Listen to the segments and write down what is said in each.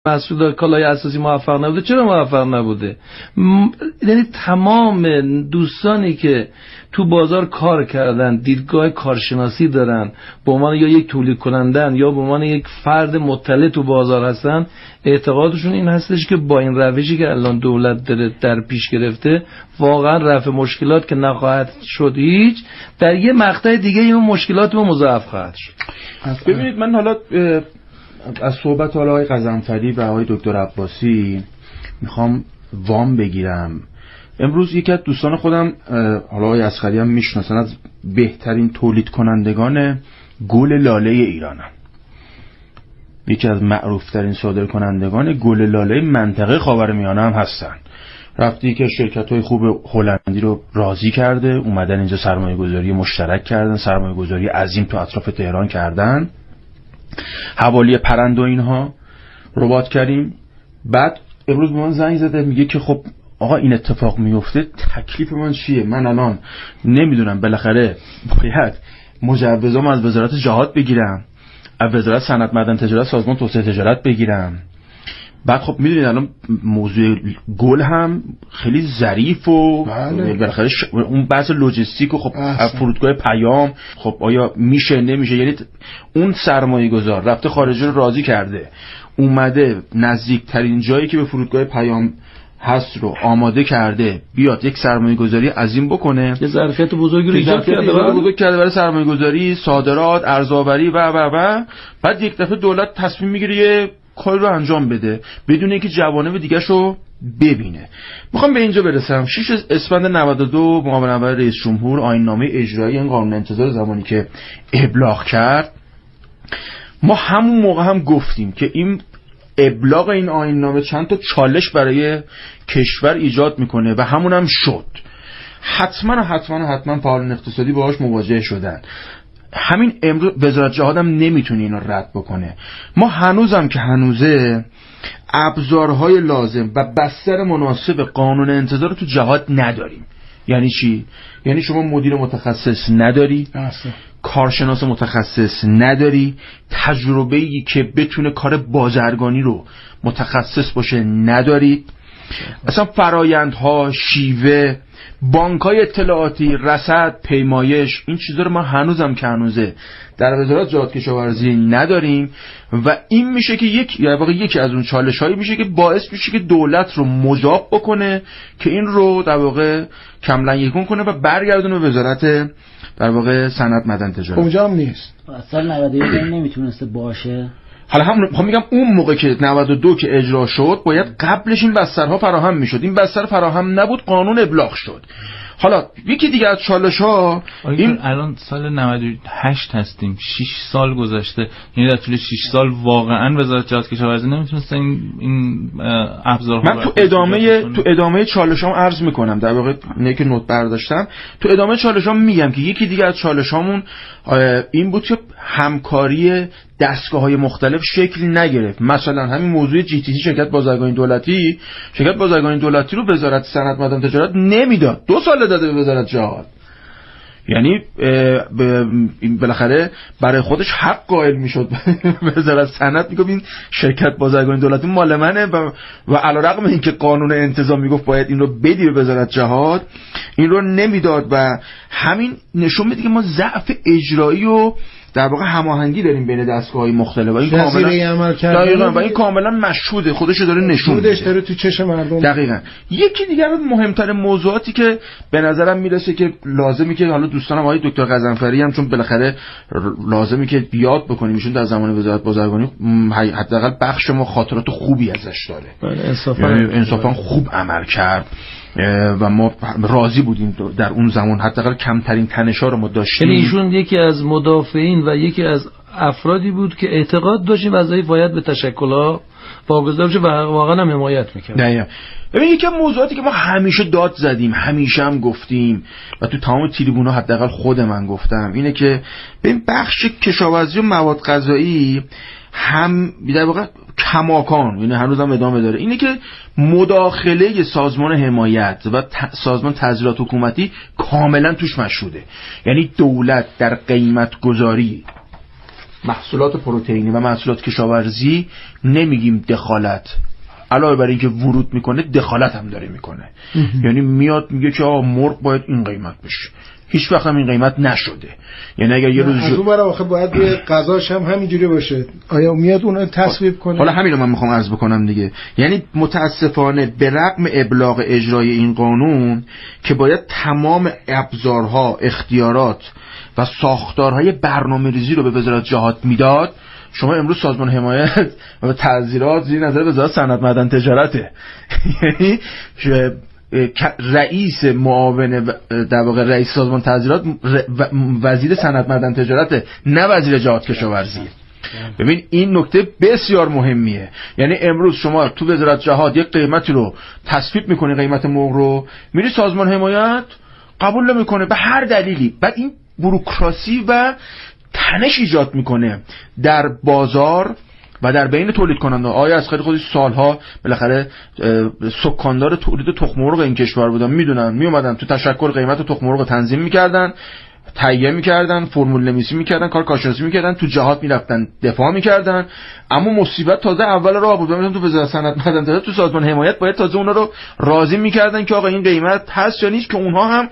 مسعود کالای اساسی موفق نبوده. چرا موفق نبوده؟ یعنی تمام دوستانی که تو بازار کار کردن، دیدگاه کارشناسی دارن، به عنوان یا یک تولید کنندن یا به عنوان یک فرد مطلع تو بازار هستن، اعتقادشون این هستش که با این روشی که الان دولت داره در پیش گرفته واقعا رفع مشکلات که نخواهد شد هیچ، در یه مقطع دیگه این مشکلات رو مضاعف خواهد شد. ببینید من حالا از صحبت آقای غضنفری و آقای دکتر عباسی میخوام وام بگیرم. امروز یکی از دوستان خودم، حالا آقای اصغری هم میشناسن، از بهترین تولید کنندگان گل لاله ایرانن، یکی از معروف ترین صادر کنندگان گل لاله منطقه خاورمیانه هم هستن. رفتی که شرکت‌های خوب هلندی رو راضی کرده، اومدن اینجا سرمایه‌گذاری مشترک کردن، سرمایه‌گذاری عظیم تو اطراف تهران کردن، حوالی پرند و اینها رباط کردیم. بعد امروز به من زنگ زده میگه که خب آقا این اتفاق میفته، تکلیف من چیه؟ من الان نمیدونم، بالاخره باید مجوزام از وزارت جهاد بگیرم، از وزارت صنعت معدن تجارت سازمان توسعه تجارت بگیرم. بعد خب میدونید الان موضوع گل هم خیلی ظریف و بالاخره اون بحث لوجستیک و خب از فرودگاه پیام، خب آیا میشه نمیشه؟ یعنی اون سرمایه گذار رفته خارجی رو راضی کرده، اومده نزدیکترین جایی که به فرودگاه پیام هست رو آماده کرده بیاد یک سرمایه گذاری عظیم بکنه، یه ظرفیت بزرگی رو ایجاد کرده برای سرمایه گذاری، صادرات، ارزآوری و بعد یک دفعه دولت تصمیم میگیره یه کار رو انجام بده بدون اینکه جوانب دیگه‌شو ببینه. میخوام به اینجا برسم. 6 اسفند 92 معاون اول رئیس جمهور آیین‌نامه اجرایی این قانون انتظار زمانی که ابلاغ کرد، ما همون موقع هم گفتیم که این ابلاغ این آیین‌نامه چند تا چالش برای کشور ایجاد میکنه و همون هم شد. حتما فعالان اقتصادی باهاش مواجه شدن. همین امروز وزارت جهاد هم نمیتونه اینو رد بکنه. ما هنوزم که هنوزه ابزارهای لازم و بستر مناسب قانون انتظار تو جهاد نداریم. یعنی چی؟ یعنی شما مدیر متخصص نداری، کارشناس متخصص نداری، تجربه‌ای که بتونه کار بازرگانی رو متخصص باشه ندارید، اصلا فرایندها، شیوه، بانک‌های اطلاعاتی، رصد، پیمایش، این چیزا رو ما هنوزم که هنوزه در وزارت جهاد کشاورزی نداریم و این میشه که یکی از اون چالش‌هایی میشه که باعث میشه که دولت رو مجاب بکنه که این رو در واقع کم‌لنگ یکون کنه و برگردونه به وزارت در واقع صنعت معدن تجارت. اونجا هم نیست. اصلا 91 نمیتونسته باشه. حالا هم میگم اون موقع که 92 که اجرا شد باید قبلش این بسترها فراهم میشد. این بستر فراهم نبود، قانون ابلاغ شد. حالا یکی دیگه از چالش‌ها این الان سال 98 هستیم، 6 سال گذشته. یعنی در طول 6 سال واقعا وزارت جهاد کشاورزی نمیتونسته این ابزارها. من تو ادامه چالشام عرض میکنم، در واقع اینه که نوت برداشتم. تو ادامه چالشام میگم که یکی دیگه از چالشامون این بود که همکاری دستگاه‌های مختلف شکل نگرفت. مثلا همین موضوع جی تی سی، شرکت بازرگانی دولتی رو وزارت صنعت معدن تجارت نمیداد. 2 سال داده به وزارت جهاد. یعنی بالاخره برای خودش حق قائل میشد. وزارت صنعت میگفت این شرکت بازرگانی دولتی مال منه و علیرغم اینکه قانون انتظام میگفت باید این رو بدی به وزارت جهاد، این رو نمیداد و همین نشون میده که ما ضعف اجرایی و در واقع هماهنگی داریم بین دستگاه‌های مختلف و این کاملا مشهوده، خودش داره نشون میده، خودش داره تو چشم مردم. دقیقاً. یکی دیگه از مهمترین موضوعاتی که به نظرم میرسه که لازمی که حالا دوستانم آقای دکتر غضنفری هم چون بالاخره لازمی که بیاد بکنیم، ایشون در زمان وزارت بازرگانی حداقل بخش ما خاطرات خوبی ازش داره، انصافا خوب عمل کرد و ما راضی بودیم در اون زمان، حداقل کمترین تنش‌ها رو ما داشتیم. یعنی ایشون یکی از مدافعین و یکی از افرادی بود که اعتقاد داشتیم وظایف باید به تشکل‌ها واگذار بشه و واقعا هم حمایت می‌کرد. نه ببین یکی از موضوعاتی که ما همیشه داد زدیم، همیشه هم گفتیم و تو تمام تریبون‌ها حداقل خود من گفتم اینه که ببین بخش کشاورزی و مواد غذایی هم در واقع کماکان، یعنی هنوزم ادامه داره، اینه که مداخله سازمان حمایت و سازمان تسهیلات حکومتی کاملا توش مشهوده. یعنی دولت در قیمت گذاری محصولات پروتئینی و محصولات کشاورزی نمیگیم دخالت، علاوه بر اینکه ورود میکنه دخالت هم داره میکنه. یعنی میاد میگه که آقا مرغ باید این قیمت بشه، هیچ وقت هم این قیمت نشده. یعنی اگر یه روز از اون برای آخه باید روی غذاش هم همینجوری باشه، آیا میاد اونو تصویب کنه؟ حالا همین رو من میخوام عرض بکنم دیگه. یعنی متاسفانه به رغم ابلاغ اجرای این قانون که باید تمام ابزارها، اختیارات و ساختارهای برنامه‌ریزی رو به وزارت جهاد میداد، شما امروز سازمان حمایت و تعزیرات زیر نظر وزارت صنعت معدن تجارته. یعنی رئیس معاون در واقع رئیس سازمان تعزیرات وزیر صنعت معدن تجارته، نه وزیر جهاد کشاورزی. ببین این نکته بسیار مهمیه. یعنی امروز شما تو وزارت جهاد یک قیمتی رو تصویب میکنی، قیمت مرغ رو، میری سازمان حمایت قبول نمیکنه به هر دلیلی. بعد این بوروکراسی و تنش ایجاد میکنه در بازار و در بین تولید کننده. آیا از خیلی خودش سالها بالاخره سکاندار تولید تخم مرغ این کشور بودن، میدونن، میومدن تو تشکر قیمت تخم مرغ تنظیم میکردن، تهیه میکردن، فرمول نویسی میکردن، کار کارشناسی میکردن، تو جهات میرفتن دفاع میکردن. اما مصیبت تازه اول راه بود. مثلا تو وزارت صنعت معدن تجارت، تو سازمان حمایت باید تازه اونا رو راضی میکردن که آقا این قیمت هست یا نیست، که اونها هم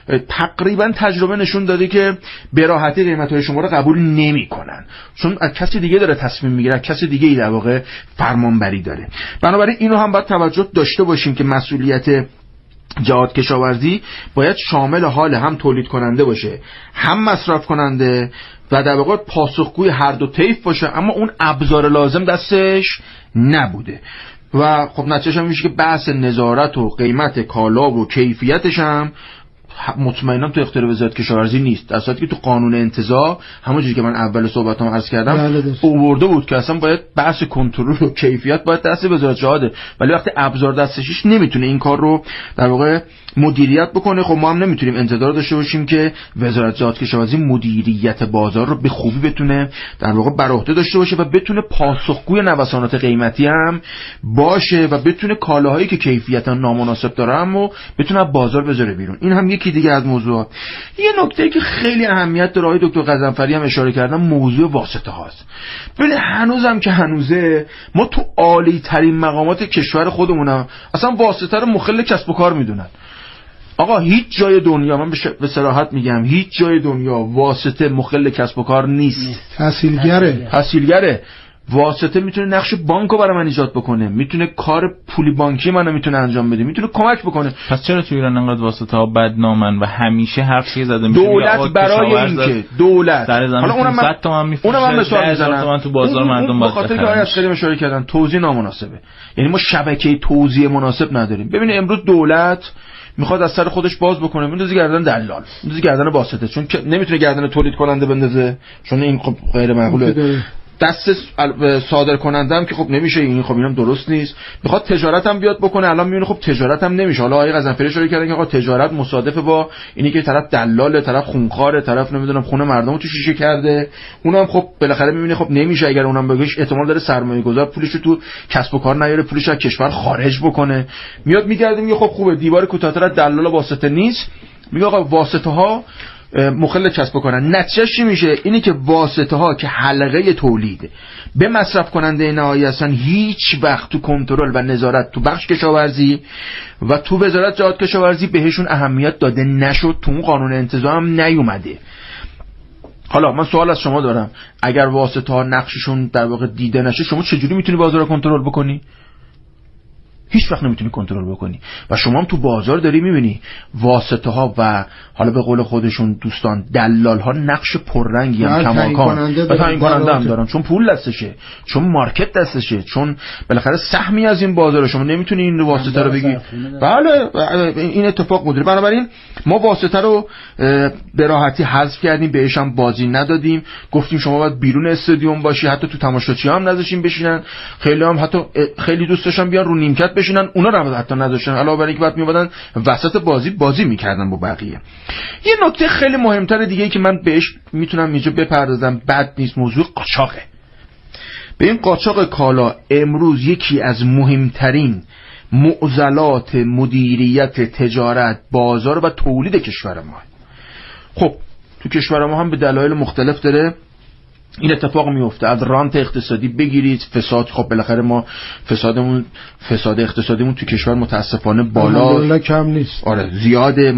تقریبا تجربه نشون داده که به راحتی قیمت‌های شما رو قبول نمیکنن، چون از کسی دیگه داره تصمیم میگیره، از کسی دیگه ای در واقع فرمانبری داره. بنابراین اینو هم باید توجه داشته باشیم که مسئولیت جهاد کشاورزی باید شامل حال هم تولید کننده باشه، هم مصرف کننده، و در واقع پاسخگوی هر دو طیف باشه. اما اون ابزار لازم دستش نبوده و خب نتیجهش هم میشه که بحث نظارت و قیمت کالا و کیفیتش هم مطمئنا تو اختیار وزارت کشاورزی نیست، در صورتی که تو قانون انتزاع همونجوری که من اول صحبتام عرض کردم آورده بود که اصلا باید بحث کنترل و کیفیت باید دست وزارت جهاده، ولی وقتی ابزار دستش نمیتونه این کار رو در واقع مدیریت بکنه. خب ما هم نمیتونیم انتظار داشته باشیم که وزارت جهاد کشاورزی مدیریت بازار رو به خوبی بتونه در واقع بر عهده داشته باشه و بتونه پاسخگوی نوسانات قیمتی هم باشه و بتونه کالاهایی که کیفیت نامناسب داره هم بتونه بازار بذاره بیرون. این هم یکی دیگه از موضوعات. یه نکته که خیلی اهمیت داره، آقای دکتر غضنفری هم اشاره کردن، موضوع واسطه هاست. ولی هنوزم که هنوزه ما تو عالی ترین مقامات کشور خودمونم اصلا واسطه رو مخل کسب و کار میدونن. آقا هیچ جای دنیا، من به صراحت میگم، هیچ جای دنیا واسطه مخل کسب و کار نیست. تسهیلگره. واسطه میتونه نقش بانکو برای من ایجاد بکنه، میتونه کار پولی بانکی منو میتونه انجام بده، میتونه کمک بکنه. پس چرا تو ایران انقدر واسطه ها بدنامن و همیشه حرفی زده میشه دولت برای اینکه دولت حالا اونم 100 تومن میفروشه، اونم مثال میزنم تو بازار مردم باید بخاطر که آیه خیلی اشاره کردن توزیع نامناسبه. یعنی ما شبکه توزیع مناسب نداریم. ببینید امروز دولت میخواد از سر خودش باز بکنه، میندازه گردن دلال، میندازه گردن واسطه، چون نمیتونه گردن تولید کننده بندازه، چون این خب غیر معقوله. دست صادر کننده هم که خب نمیشه، این خب اینم درست نیست. میخواد تجارت هم بیاد بکنه، الان میبینه خب تجارت هم نمیشه. حالا آقای غضنفری اشاره کردن که آقا تجارت مصادفه با اینی که طرف دلاله، طرف خونخواره، طرف نمیدونم خونه مردمو تو شیشه کرده. اونم خب بالاخره میبینه خب نمیشه، اگر اونم بگیش احتمال داره سرمایه‌گذار پولشو تو کسب و کار نیاره، پولش از کشور خارج بکنه. میاد میگرده میگه خب خوبه، دیوار کوتاه‌تر دلال واسطه نیست، میگه آقا واسطه ها مخل کسب و کار. نتیجه چی میشه؟ اینی که واسطه ها که حلقه تولید به مصرف کننده نهایی هستن، هیچ وقت تو کنترل و نظارت تو بخش کشاورزی و تو وزارت جهاد کشاورزی بهشون اهمیت داده نشد، تو اون قانون انتزاع هم نیومده. حالا من سوال از شما دارم، اگر واسطه ها نقششون در واقع دیده نشه، شما چجوری میتونی بازار رو کنترل بکنی؟ هیچ وقت نمیتونی کنترل بکنی. و شما هم تو بازار داری میبینی واسطه ها و حالا به قول خودشون دوستان دلال ها نقش پررنگی هم کماکان و تعیین کننده هم دارن، چون پول دستشه، چون مارکت دستشه، چون بالاخره سهمی از این بازار. شما نمیتونی این واسطه رو بگی بله این اتفاق مدیره. بنابراین ما واسطه رو به راحتی حذف کردیم، بهش هم بازی ندادیم، گفتیم شما باید بیرون استادیوم باشی، حتی تو تماشاچی هم نذاشیم بشینن. خیلی هم حتی خیلی دوست داشتن بیان رو نیمکت بشینن، اونا رو حتی نذاشتن، علاوه بر اینکه بعد میومدن وسط بازی میکردن با بقیه. یه نکته خیلی مهمتر دیگه که من بهش میتونم اینجا بپردازم، بد نیست، موضوع قاچاقه. به این قاچاق کالا امروز یکی از مهمترین معضلات مدیریت تجارت، بازار و تولید کشور ما. خب تو کشور ما هم به دلایل مختلف داره این اتفاق میفته. از رانت اقتصادی بگیرید، فساد، خب بالاخره ما فساد اقتصادیمون تو کشور متاسفانه بالا کم نیست، آره زیاده.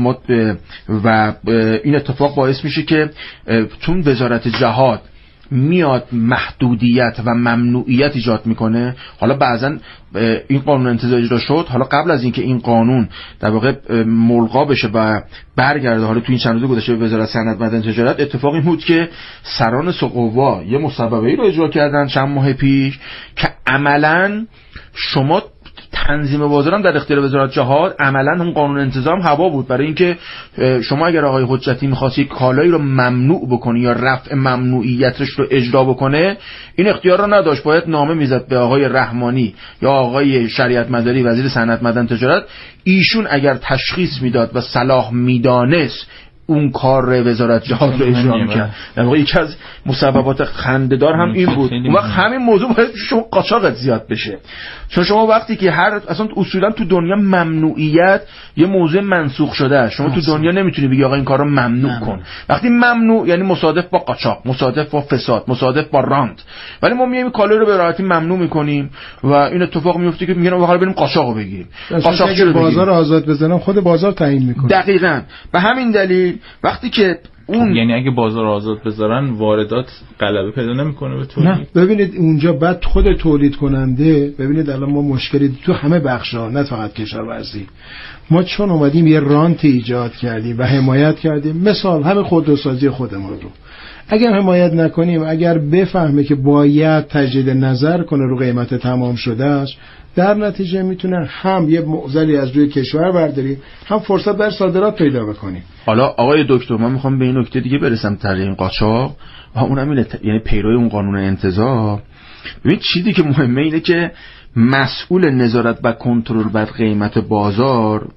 و این اتفاق باعث میشه که چون وزارت جهاد میاد محدودیت و ممنوعیت ایجاد میکنه. حالا بعضا این قانون انتزاع اجرا شد، حالا قبل از اینکه این قانون در واقع ملغا بشه و برگرده، حالا تو این چند روز گذشته به وزارت صنعت معدن تجارت اتفاقی بود که سران سقوا یه مصوبه‌ای رو اجرا کردن چند ماه پیش که عملاً شما تنظیم بازارم در اختیار وزارت جهاد، عملاً اون قانون انتظام هوا بود. برای اینکه شما اگر آقای حجتی می‌خواستی کالایی رو ممنوع بکنی یا رفع ممنوعیتش رو اجرا بکنه، این اختیار رو نداشت. باید نامه میزد به آقای رحمانی یا آقای شریعت مداری وزیر صنعت معدن تجارت. ایشون اگر تشخیص میداد و صلاح میدانست اون کار وزارت جهاد رو اجرا میکرد. در واقع یکی از مسببات خنده‌دار هم این بود. اون وقت همین موضوع باید شما قاچاقت زیاد بشه. چون شما وقتی که اصلا اصولا تو دنیا ممنوعیت یه موضوع منسوخ شده است. شما تو دنیا نمیتونی بگی آقا این کارو ممنوع کن. وقتی ممنوع یعنی مصادف با قاچاق، مصادف با فساد، مصادف با رانت. ولی ما میایم کالا رو به راحتی ممنوع میکنیم و این اتفاق میفته که میگن آقا بریم قاچاقو بگیریم. قاچاق چه بازار آزاد بزنم، خود بازار تعیین میکنه. دقیقاً. به همین دلیل وقتی که اون یعنی اگه بازار آزاد بذارن واردات غلبه پیدا نمیکنه به تولید. نه ببینید اونجا بعد خود تولید کننده، ببینید الان ما مشکلی تو همه بخش‌ها نه فقط کشاورزی، ما چون اومدیم یه رانت ایجاد کردیم و حمایت کردیم. مثال همه خودروسازی خودمون رو اگر حمایت نکنیم، اگر بفهمه که باید تجدید نظر کنه رو قیمت تمام شده است، در نتیجه میتونه هم یه معضلی از روی کشور برداری، هم فرصت بر صادرات پیدا بکنیم. حالا آقای دکتر من میخوام به این نکته دیگه برسم در این قاچاق و اونم اینه، یعنی پیروی اون قانون انتزاع. ببین چیزی که مهمه اینه که مسئول نظارت و کنترل بر قیمت بازار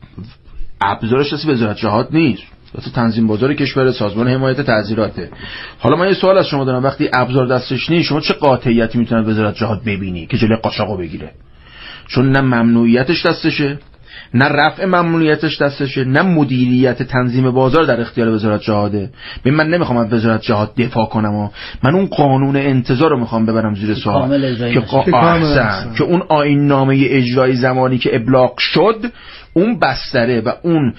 ابزارش از وزارت جهاد نیست، واسه تنظیم بازار کشور، سازمان حمایت تعزیراته. حالا من یه سوال از شما دارم، وقتی ابزار دستش نیست شما چه قاطعیتی میتونید وزارت جهاد ببینی که جلوی قاچاقو بگیره؟ چون نه ممنوعیتش دستشه، نه رفع ممنوعیتش دستشه، نه مدیریت تنظیم بازار در اختیار وزارت جهاده. ببین من نمیخوام از وزارت جهاد دفاع کنم، من اون قانون انتزاع رو میخوام ببرم زیر سوال که اون آیین نامه اجرایی زمانی که ابلاغ شد اون بستره و اون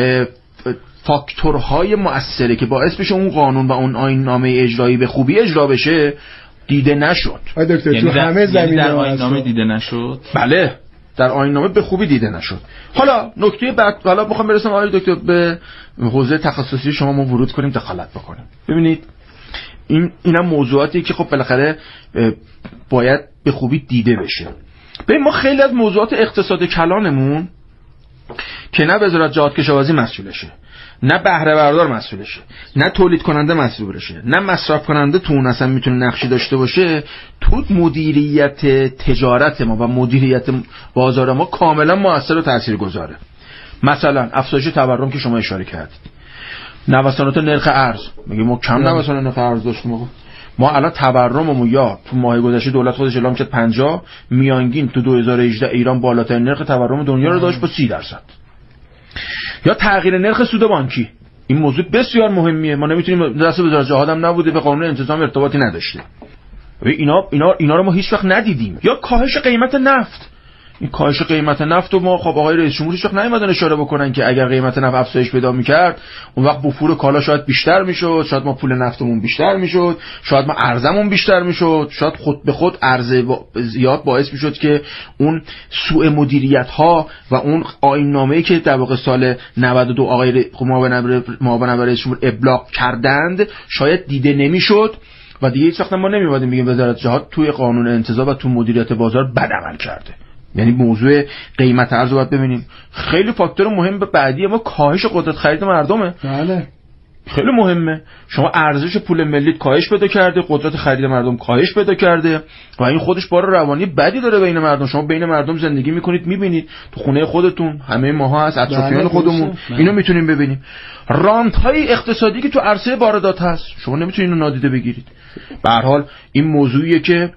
فاکتورهای مؤثره که باعث بشه اون قانون و اون آیین نامه اجرایی به خوبی اجرا بشه دیده نشد. دکتر یعنی تو همه زمینه‌ها در آیین نامه دیده نشد؟ بله در آیین نامه به خوبی دیده نشد. حالا نکته بعد، حالا میخوام برسم آقای دکتر به حوزه تخصصی شما، ما ورود کنیم، دخالت بکنیم. ببینید اینم موضوعاتی که خب بالاخره باید به خوبی دیده بشه. ببین ما خیلی از موضوعات اقتصاد کلانمون که نه وزارت جهاد کشاورزی مسئولشه، نه بهره بردار مسئولشه، نه تولید کننده مسئولشه، نه مصرف کننده تو اون اصلا میتونه نقشی داشته باشه، تو مدیریت تجارت ما و مدیریت بازار ما کاملا مؤثر و تاثیرگذاره. مثلا افزایش تورم که شما اشاره کردید، نوسانات نرخ ارز، میگه ما کم نوسان نرخ ارز داشتیم. ما الان تورممون یا تو ماه گذشته دولت خودش اعلام کرد 50، میانگین تو 2018 ایران بالاترین نرخ تورم دنیا رو داشت با 30%. یا تغییر نرخ سود بانکی، این موضوع بسیار مهمیه، ما نمیتونیم، دست وزارت جهاد هم نبوده، به قانون انتظام ارتباطی نداشته. اینا رو ما هیچ وقت ندیدیم. یا کاهش قیمت نفت، این کاهش قیمت نفت رو ما خب آقای رئیس جمهور هیچ وقت نیومدن اشاره بکنن که اگر قیمت نفت افزایش پیدا می‌کرد اون وقت بفور کالا شاید بیشتر میشد، شاید ما پول نفتمون بیشتر میشد، شاید ما ارزمون بیشتر میشد، شاید خود به خود عرضه زیاد باعث میشد که اون سوء مدیریت ها و اون آیین نامه‌ای که در واقع سال 92 آقای معاون رئیس جمهور ابلاغ کردند شاید دیده نمیشد و دیگه هیچ وقت ما نمی‌اومدیم بگیم وزارت جهاد توی قانون انتزاع و تو مدیریت بازار بد عمل کرده. یعنی موضوع قیمت ارز رو باید ببینیم. خیلی فاکتور مهم بعدی ما کاهش قدرت خرید مردمه. بله خیلی مهمه. شما ارزش پول ملی کاهش پیدا کرده، قدرت خرید مردم کاهش پیدا کرده و این خودش بار روانی بدی داره بین مردم. شما بین مردم زندگی میکنید، میبینید تو خونه خودتون، همه ماها هست، اطرافیان خودمون، اینو میتونیم ببینیم. رانت های اقتصادی که تو عرصه واردات هست شما نمیتونید اینو نادیده بگیرید. به هر حال این موضوعیه که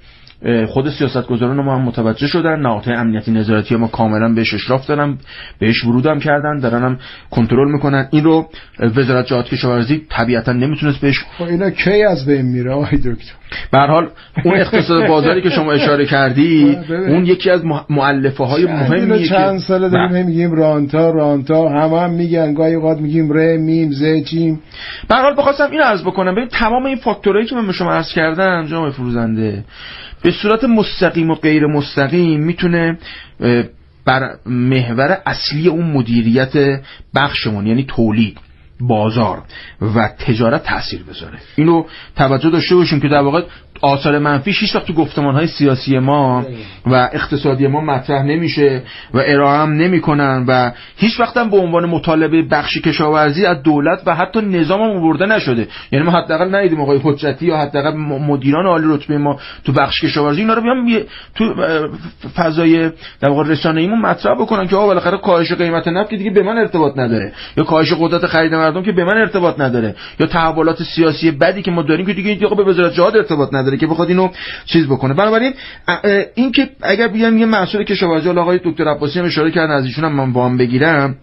خود سیاستگزاران ما هم متوجه شدن، نهادهای امنیتی نظارتی ما کاملا بهش اشراف دارن، بهش ورود هم کردن، دارن هم کنترل میکنن. این رو وزارت جهاد کشاورزی طبیعتا نمیتونست بهش. اینا کی از بین میره آقای دکتر؟ به هر حال اون اقتصاد بازاری که شما اشاره کردی اون یکی از مؤلفه های مهمیه که چند سال داریم میگیم رانتا هم میگن، گاهی اوقات میگیم ر میم ز جیم. به هر حال بخواستم اینو عرض بکنم، ببین تمام این فاکتورایی که من به شما عرض کردم جناب فروزنده به صورت مستقیم و غیر مستقیم میتونه بر محور اصلی اون مدیریت بخشمون یعنی تولید، بازار و تجارت تأثیر بذاره. اینو توجه داشته باشیم که در واقع آثار منفیش هیچ وقت تو گفتمان‌های سیاسی ما و اقتصادی ما مطرح نمیشه و ارائه هم نمی‌کنن و هیچ وقت هم به عنوان مطالبه بخش کشاورزی از دولت و حتی نظام هم آورده نشده. یعنی ما حداقل ندیدیم آقای حجتی یا حداقل مدیران عالی رتبه ما تو بخش کشاورزی اینا رو بیان تو فضای در واقع رسانه‌ایمون مطرح بکنن که آقا بالاخره کاهش قیمت نفت که دیگه به من ارتباط نداره، یا کاهش قدرت خرید مردم که به من ارتباط نداره، یا تحولات سیاسی بدی که ما داریم که دیگه به وزارت جهاد ارتباط نداره که بخواد اینو چیز بکنه. بنابراین این که اگر بیان یه مسئول کشاورزی آقای دکتر عباسی هم اشاره کردن، از ایشون هم من وام بگیرم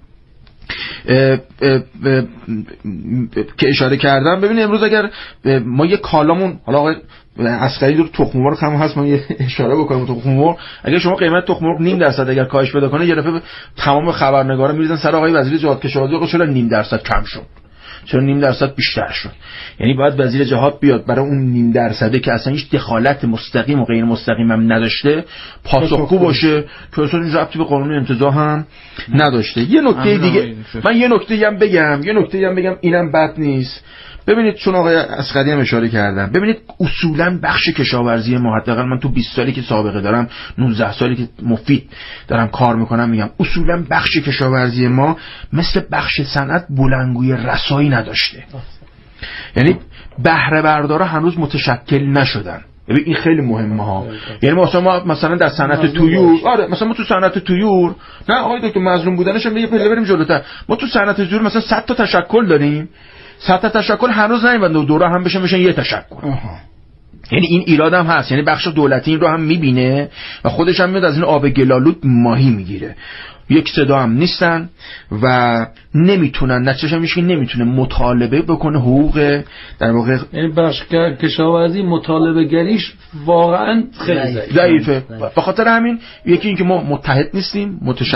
که اشاره کردم، ببین امروز اگر ما یه کالامون حالا آقای عسکری دور تخم مرغ هم هست، من یه اشاره بکنم تخم مرغ، اگر شما قیمت تخم مرغ 0.5% اگر کاهش پیدا کنه یه دفعه تمام خبرنگارا میریزن سر آقای وزیر جهاد کشاورزی، آقا چرا 0.5% کم شد، چرا 0.5% بیشتر شد. یعنی باید وزیر جهاد بیاد برای اون 0.5% که اصلا هیچ دخالت مستقیم و غیر مستقیم هم نداشته پاسخگو باشه که اصلا ربطی به قانون امتزاع هم نداشته. یه نکته دیگه من یه نکته هم بگم اینم بد نیست. ببینید چون آقای عسکری هم اشاره کردن، ببینید اصولا بخش کشاورزی ما، حداقل من تو 20 سالی که سابقه دارم، 19 سالی که مفید دارم کار میکنم، میگم اصولا بخش کشاورزی ما مثل بخش صنعت بلندگوی رسایی نداشته. یعنی بهره بردارا هنوز متشکل نشدن. ببین این خیلی مهمه ها. یعنی ما مثلا در صنعت طیور، مثلا ما تو صنعت طیور، نه آقای دکتر مظلوم بودنش هم یه پله بریم جلوتر، ما تو صنعت طیور مثلا 100 تا تشکل داریم، 100 تا تشکل هنوز نیومده دوره هم بشن یه تشکل. یعنی این ایراد هم هست، یعنی بخش دولتی این رو هم میبینه و خودش هم میاد از این آب گلالود ماهی میگیره. یک صدا هم نیستن و نمیتونن، نتیجهش هم میشه که نمیتونه مطالبه بکنه حقوق در واقع، یعنی بخش کشاورزی مطالبه گریش واقعا خیلی ضعیفه. به خاطر همین یکی این که ما متحد نیستیم،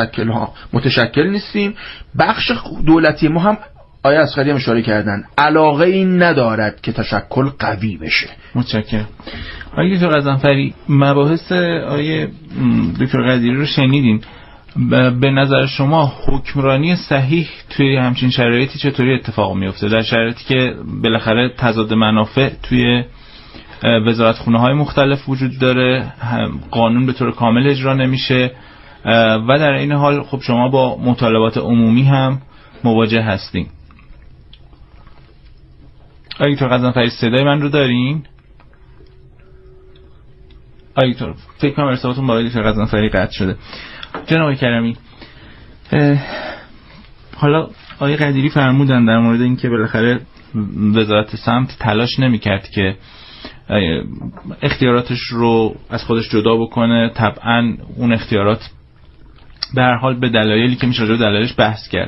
متشکل نیستیم. بخش دولتی ما هم آیه عسکری هم اشاره کردن علاقه این ندارد که تشکل قوی بشه. متشکرم. آیه دکتر غضنفری، مباحث آیه دکتر قدیری رو شنیدین. به نظر شما حکمرانی صحیح توی همچین شرایطی چطوری اتفاق میفته؟ در شرایطی که بالاخره تضاد منافع توی وزارتخونه‌های مختلف وجود داره، قانون به طور کامل اجرا نمیشه و در این حال خب شما با مطالبات عمومی هم مواجه هستین. آقای دکتر غضنفری صدای من رو دارین؟ آقای دکتر فکر کنم ارتباطتون با آقای دکتر غضنفری قطع شده. جناب کریمی، حالا آقای قدیری فرمودن در مورد اینکه بالاخره وزارت سمت تلاش نمی‌کرد که اختیاراتش رو از خودش جدا بکنه. طبعا اون اختیارات به هر حال به دلایلی که میشه راجع به دلایلش بحث کرد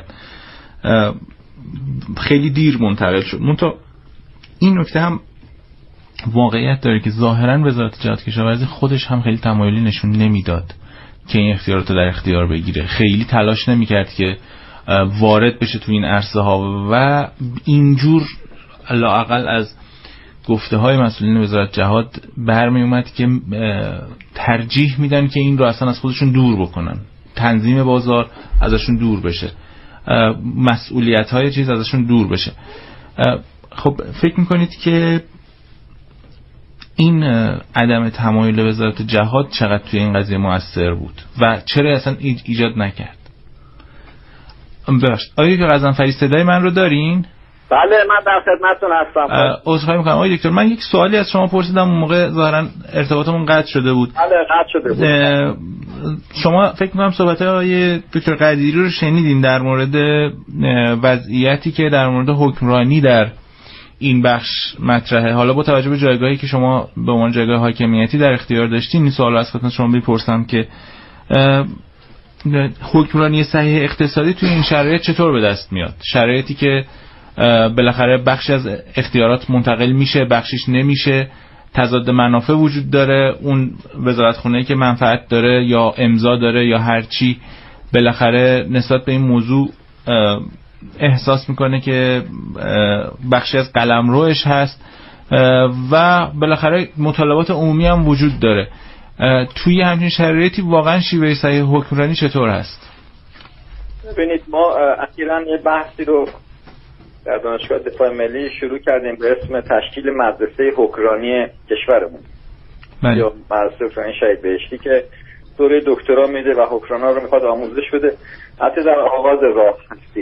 خیلی دیر منتقل شد. منتها این نکته هم واقعیت داره که ظاهرا وزارت جهاد کشاورزی خودش هم خیلی تمایلی نشون نمیداد که این اختیارات رو در اختیار بگیره. خیلی تلاش نمیکرد که وارد بشه تو این عرصه ها و اینجور لااقل از گفته های مسئولین وزارت جهاد برمی اومد که ترجیح میدن که این رو اصلا از خودشون دور بکنن، تنظیم بازار ازشون دور بشه، مسئولیت های چیز ازشون دور بشه. خب فکر میکنید که این عدم تمایل وزارت جهاد چقدر توی این قضیه مؤثر بود و چرا اصلا ایجاد نکرد؟ ببخشید آقای دکتر غضنفری صدای من رو دارین؟ بله من در خدمتتون هستم. عذرخواهی میکنم آقای دکتر، من یک سوالی از شما پرسیدم اون موقع ظاهرا ارتباطمون قطع شده بود. بله قطع شده بود. شما فکر میکنم صحبت‌های آقای دکتر قدیری رو شنیدین در مورد وضعیتی که در مورد حکمرانی در این بخش مطرحه. حالا با توجه به جایگاهی که شما به عنوان جایگاه حاکمیتی در اختیار داشتین، این سوال از خدمت شما بپرسم که حکمرانی صحیح اقتصادی توی این شرایط چطور به دست میاد؟ شرایطی که بالاخره بخشی از اختیارات منتقل میشه، بخشیش نمیشه، تضاد منافع وجود داره، اون وزارتخونه‌ای که منفعت داره یا امضا داره یا هر چی بالاخره نسبت به این موضوع احساس میکنه که بخشی از قلمروش هست و بالاخره مطالبات عمومی هم وجود داره. توی همچین شرایطی واقعا شیوه صحیح حکمرانی چطور هست؟ ببینید، ما اخیراً یه بحثی رو در دانشگاه دفاع ملی شروع کردیم به اسم تشکیل مدرسه حکمرانی کشورمون یا مدرسه حکمرانی شهید بهشتی که دوره دکترا میده و حکمرانا رو میخواد آموزش بده. حتی در آغاز راه هستیم.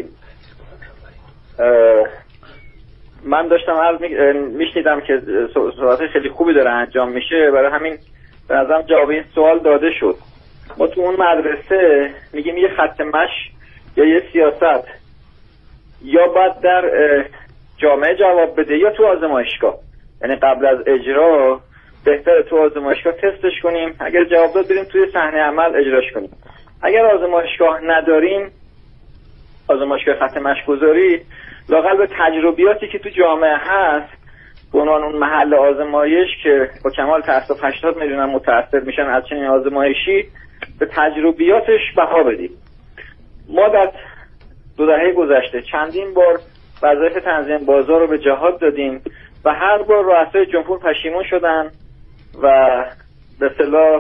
من داشتم میشنیدم که صحبت خیلی خوبی داره انجام میشه، برای همین به نظرم جواب این سوال داده شد. ما تو اون مدرسه میگیم یه خط مشی یا یه سیاست یا باید در جامعه جواب بده یا تو آزمایشگاه. یعنی قبل از اجرا بهتره تو آزمایشگاه تستش کنیم، اگر جواب داد بریم توی صحنه عمل اجراش کنیم. اگر آزمایشگاه نداریم، آزمایشگاه خط مشی گذاری، لااقل به تجربیاتی که تو جامعه هست به عنوان اون محل آزمایش که با کمال تأسف 80 میلیون متأثر میشن از چنین آزمایشی، به تجربیاتش بها بدیم. ما در 2 دهه گذشته چندین بار وظایف تنظیم بازار رو به جهاد دادیم و هر بار رؤسای جمهور پشیمون شدن و به اصطلاح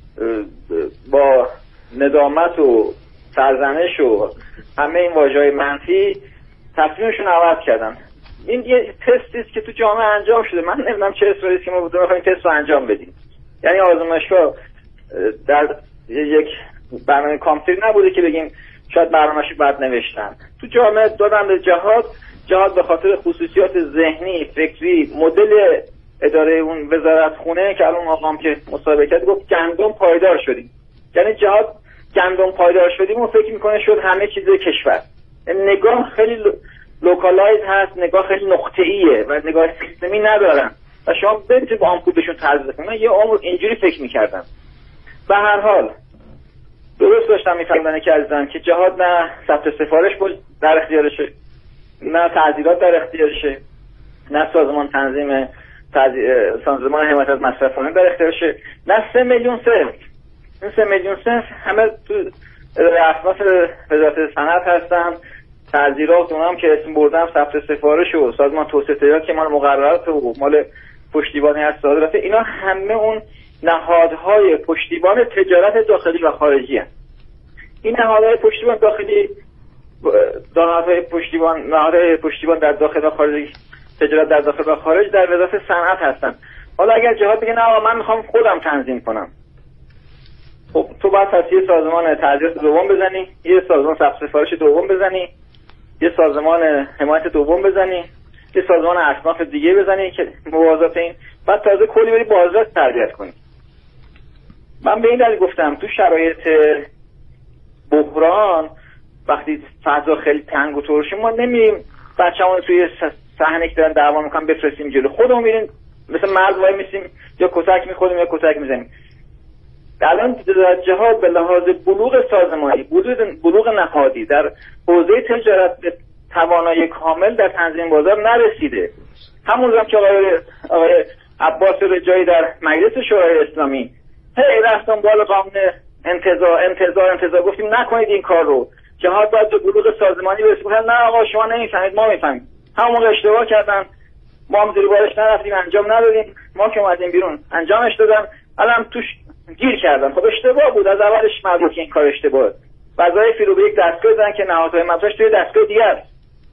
با ندامت و سرزنش و همه این واژه‌های منفی تصمیمشون عوض کردن. این یه تستی است که تو جامعه انجام شده. من نمیدونم چه اصراری است که ما بخوایم این تست رو انجام بدیم. یعنی آزمایشگاه در یک برنامه کامپیوتر نبوده که بگیم شاید برنامه‌اش بد نوشتن. تو جامعه دادن به جهاد به خاطر خصوصیات ذهنی، فکری، مدل اداره اون وزارتخونه که الان آقام که مصاحبه کرد گفت گندم پایدار شدیم. یعنی جهاد گندم پایدار شدیم و فکر میکنه شد همه چیز کشور. یعنی نگاه خیلی لوکالایز هست، نگاه خیلی نقطه‌ایه و نگاه سیستمی ندارن و شما ببینید با آمپول بهشون تزریق کنید. من یه عمر اینجوری فکر میکردم. به هر حال درست داشتم میفهمیدن که عزیزان که جهاد نه ثبت سفارش در اختیارشه، نه تعزیرات در اختیارشه، نه سازمان سازمان حمایت از مصرفانه در اختیارشه، نه 3 میلیون صرف. این 3 میلیون صرف همه تو اسناد وزارت صنعت هستن. تعزیرات اونام که اسم بردم ثبت سفارش و سازمان توسعه تجارت که مال مقررات و مال پشتیبانی از صادرات، اینا همه اون نهادهای پشتیبان تجارت داخلی و خارجی هست. این نهادهای پشتیبان داخلی، نهادهای پشتیبان در داخل و خارج، تجارت در داخل و خارج در وزارت صنعت هستن. حالا اگر جهاد بگه نه آقا من میخوام خودم تنظیم کنم، خب تو باید یه سازمان تعزیرات دوم بزنی، یه سازمان ثبت سفارش دوم بزنی، یه سازمان حمایت دوم بزنی، یه سازمان اصناف دیگه بزنی که موازات این، بعد تازه کلی بری بازار تربیت کنی. من به این دلیل گفتم تو شرایط بحران وقتی فضا خیلی تنگ و ترشه ما نمیریم بچه‌مون توی صحنه که دارن دعوا میکنن بفرستیم جلو، خودمون میریم مثل مرد وای میسیم یا کتک میخوریم یا کتک میزنیم. الان جهاد به لحاظ بلوغ سازمانی، بلوغ نهادی در حوزه تجارت به توانایی کامل در تنظیم بازار نرسیده. همون روز که آقای عباس رجایی در مجلس شورای اسلامی هی رفتن بالا قانون انتظار گفتیم نکنید این کار رو، جهاد باید به بلوغ سازمانی برسید. نه آقا شما نمیفهمید، ما میفهمیم. همون موقع اشتباه کردن، ما هم زیر بارش نرفتیم، انجام ندادیم. ما که اومدیم بیرون انجامش دادم، الان توش گیر کردن. خب اشتباه بود، از اولش معلومه که این کار اشتباهه. وظایفی رو به یک دستگاه دادن که نهادهای مدرسه توی دستگاه دیگه است.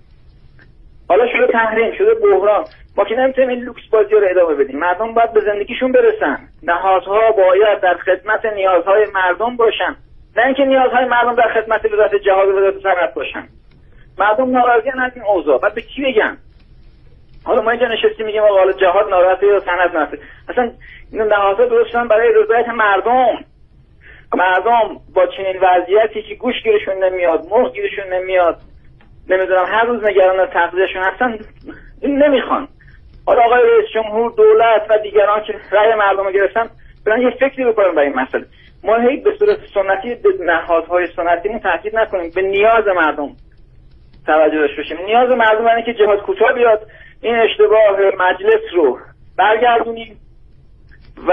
حالا شده تحریم، شده بحران، ما که نمیتونیم این لوکس بازی رو ادامه بدیم. مردم باید به زندگیشون برسن. نهادها باید در خدمت نیازهای مردم باشن، نه اینکه نیازهای مردم در خدمت وزارت جهاد و وزارت صنعت باشن. مردم ناراضیان از این اوضاع، بعد به کی بگن؟ حالا ما اینجا نشستیم میگیم آقا حالا جهاد ناراضیه یا صنعت ناراضیه. اصلا این نهادها درست شدن برای رضایت مردم. مردم با چنین وضعیتی که گوش گیرشون نمیاد، مرغ گیرشون نمیاد، نمیدونم هر روز نگران تغذیه‌شون هستن، این نمیخوان. حالا آقای رئیس جمهور، دولت و دیگران که رأی مردم رو گرفتن برن یه فکری بکنن برای این مسئله. ما هی به صورت سنتی به نهادهای سنتی تاکید نکنیم، به نیاز مردم توجه داشته باشیم. نیاز مردم اینه که جهاد کوتاه بیاد، این اشتباه مجلس رو برگردونیم و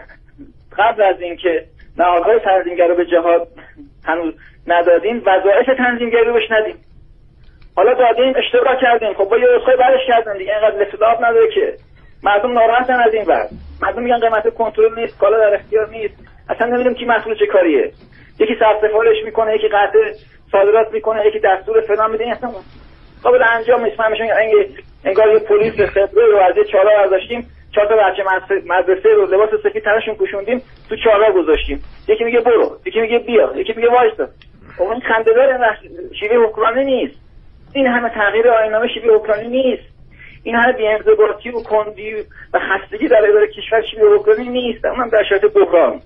قبل از اینکه نهادهای تنظیمگر رو به جهاد هنوز ندادیم وظایف تنظیمگری رو بهش ندیم. حالا دادیم، اشتباه کردیم، خب با یه عذرخواهی برش کردن دیگه، اینقدر لفظ نداره که مردم ناراحتن از این بعد. مردم میگن قیمت کنترل نیست، کالا در اختیار نیست، اصلا نمیدونیم کی مسئول چه کاریه. یکی سخت سفارش میکنه، یکی قطع صادرات میکنه، یکی دستور فلان میده، اصلا قابل انجام نیست. فهمشون انگار یه پلیس خبره رو از یه چهارراه برداشتیم، 4 تا بچه مدرسه رو لباس سفید تنشون پوشوندیم، تو چهارراه گذاشتیم. یکی میگه برو، یکی میگه بیا، یکی میگه وایسا. اون خنده‌دار شیوه حکمرانی نیست. این همه تغییر آیین‌نامه شیوه حکمرانی نیست. این همه بی‌انضباطی و کندی و خستگی در اداره کشور شیوه حکمرانی نیست. اونم در شرایط بحران.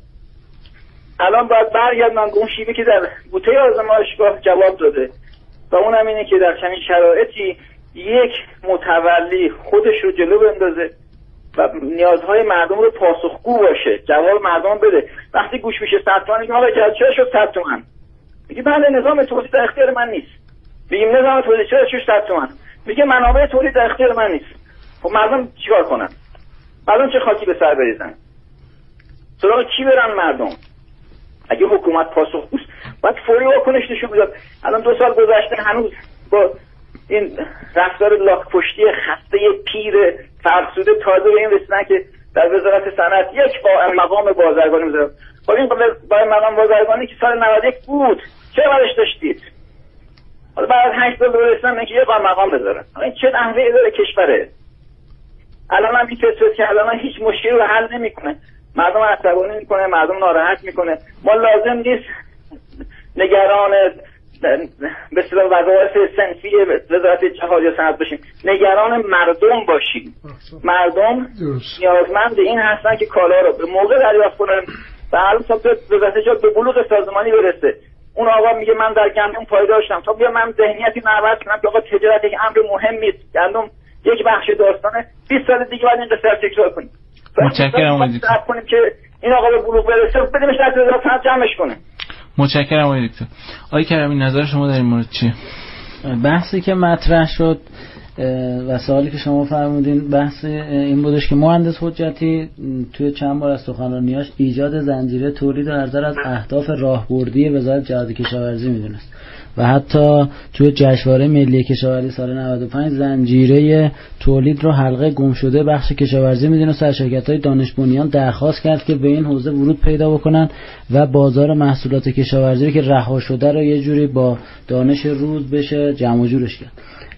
الان باید برگردن به اون شیوه که در بوته آزمایشگاه جواب داده و اونم اینه که در چنین شرایطی یک متولی خودش رو جلو بندازه و نیازهای مردم رو پاسخگو باشه، جواب مردم بده. وقتی گوش میشه 100 تومن میگه آقا چرا شد 100 تومن؟ میگه بله نظام تولید در اختیار من نیست. میگیم نظام تولید چرا شد 100 تومن؟ میگه منابع تولید در اختیار من نیست. خب مردم چیکار کنن؟ مردم چه خاکی به سر بریزن؟ سراغ کی برن مردم؟ اگه حکومت پاسخگوست باید فوری واکنش نشون بده. الان 2 سال گذشته هنوز با این رفتار لاک پشتی خسته پیر فرسوده تازه به این رسیدن که در وزارت صنعت یک مقام بازرگانی میذارن. خب این با مقام بازرگانی که سال 91 بود چه برش داشتید؟ حالا بعد 8 سال رسیدن که یک مقام بذارن. این چه نحوه اداره کشوره؟ الان هم این فساد کردن هیچ مشکلی رو حل نمیکنه. مردم عصبانی میکنه، مردم ناراحت میکنه. ما لازم نیست نگران به اصطلاح وظایف صنفی وزارت جهاد یا صنعت باشیم، نگران مردم باشیم. مردم نیازمند این هستن که کالا رو به موقع دریافت کنن و الان تا وزارت جهاد به بلوغ سازمانی برسه. اون آقا میگه من در گندم پایدار شدم، تا بیا من ذهنیتی عوض کنم که آقا تجارت یک امر مهمی است، گندم یک بخش داستانه، 20 سال دیگه بعد این قصه رو تکرار کنیم. متشکرم آقای دکتر. کنیم که این آقا به بلوغ برسه، بدیمش در وزارت صنعت جمعش کنه. متشکرم آقای دکتر. آقای کریمی نظر شما در این مورد چیه؟ بحثی که مطرح شد و سوالی که شما فرمودین بحث این بودش که مهندس حجتی توی چند بار از سخنرانیاش ایجاد زنجیره تولید و ارزش از اهداف راهبردی وزارت جهاد کشاورزی میدونست و حتی توی جشنواره ملی کشاورزی سال 95 زنجیره تولید رو حلقه گم شده بخش کشاورزی میدونست. از شرکت‌های دانش بنیان درخواست کرد که به این حوزه ورود پیدا بکنن و بازار محصولات کشاورزی که رها شده رو یه جوری با دانش روز بشه جمع و جورش کرد.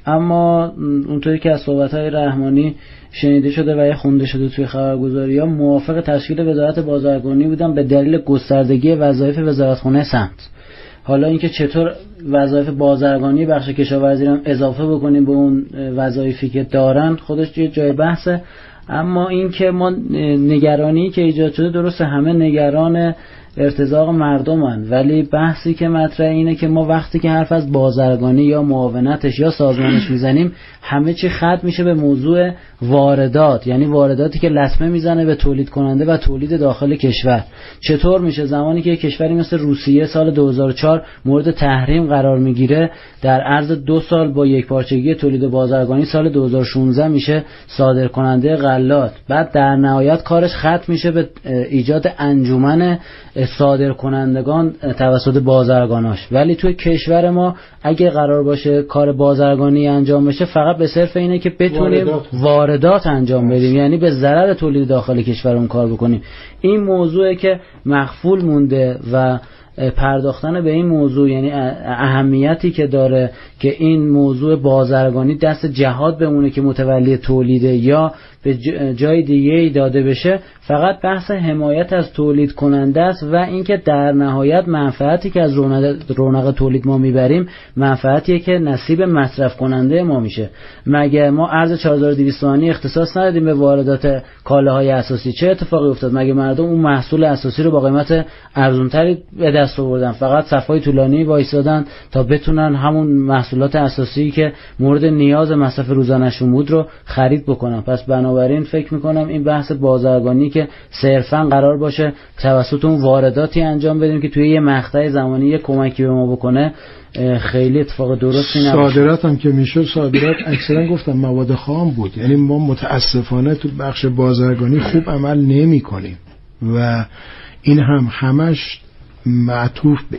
اما اونطوری که از صحبت‌های رحمانی شنیده شده و خونده شده توی خبرگزاری‌ها موافق تشکیل وزارت بازرگانی بودن به دلیل گستردگی وظایف وزارتخانه سمت. حالا اینکه چطور وظایف بازرگانی بخش کشاورزی رو اضافه بکنیم به اون وظایفی که دارن خودش یه جای بحثه. اما اینکه ما نگرانی که ایجاد شده درسته، همه نگران ارتزاق مردمن، ولی بحثی که مطرح اینه که ما وقتی که حرف از بازرگانی یا معاونتش یا سازمانش میزنیم همه چی ختم میشه به موضوع واردات، یعنی وارداتی که لطمه میزنه به تولید کننده و تولید داخل کشور. چطور میشه زمانی که کشوری مثل روسیه سال 2004 مورد تحریم قرار میگیره در عرض 2 سال با یکپارچگی تولید بازرگانی سال 2016 میشه صادر کننده غلات، بعد در نهایت کارش ختم میشه به ایجاد انجمن صادر کنندگان توسط بازرگاناش. ولی توی کشور ما اگه قرار باشه کار بازرگانی انجام بشه فقط به صرف اینه که بتونیم واردات انجام بدیم، یعنی به ضرر تولید داخل کشور اون کار بکنیم. این موضوعی که مخفول مونده و پرداختن به این موضوع، یعنی اهمیتی که داره که این موضوع بازرگانی دست جهاد بمونه که متولی تولیده یا به جای دیگه داده بشه، فقط بحث حمایت از تولید کننده است و اینکه در نهایت منفعتی که از رونق تولید ما میبریم منفعتیه که نصیب مصرف کننده ما میشه. مگه ما ارز 4200 تومانی اختصاص ندادیم به واردات کالاهای اساسی؟ چه اتفاقی افتاد؟ مگه مردم اون محصول اساسی رو با قیمت ارزان‌تری به دست آوردن، فقط صفای طولانی وایسادن تا بتونن همون محصولات اساسی که مورد نیاز مصرف روزانه‌شون بود رو خرید بکنن. پس بنابراین فکر میکنم این بحث بازرگانی که صرفا قرار باشه توسط اون وارداتی انجام بدیم که توی یه مقطع زمانی یه کمکی به ما بکنه، خیلی اتفاق درستی نباشه. صادرات هم که میشد، صادرات اکثرا گفتم مواد خام بود. یعنی ما متاسفانه تو بخش بازرگانی خوب عمل نمی کنیم و این هم همش معطوف به